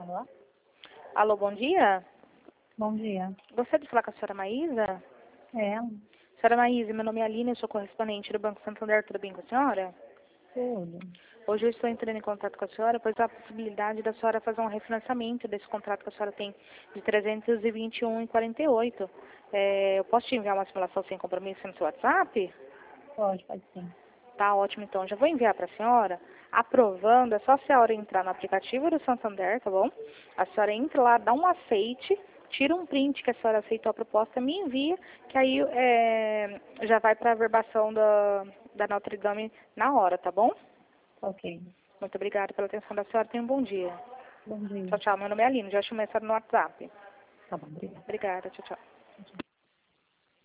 Alô? Alô, bom dia. Bom dia. Gostaria de falar com a senhora Maísa? É, Senhora Maísa, meu nome é Aline, eu sou correspondente do Banco Santander, tudo bem com a senhora? tudo. Hoje eu estou entrando em contato com a senhora, pois há a possibilidade da senhora fazer um refinanciamento desse contrato que a senhora tem de 321,48. Eu posso te enviar uma simulação sem compromisso no seu WhatsApp? Pode sim. Tá ótimo, então. Já vou enviar para a senhora. Aprovando, é só a senhora entrar no aplicativo do Santander, tá bom? A senhora entra lá, dá um aceite, tira um print que a senhora aceitou a proposta, me envia, que aí já vai para a averbação da Notre Dame na hora, tá bom? Ok. Muito obrigada pela atenção da senhora. Tenha um bom dia. Bom dia. Tchau, tchau. Meu nome é Aline. Já chamei a senhora no WhatsApp. Tá bom, obrigada. Obrigada. Tchau, tchau.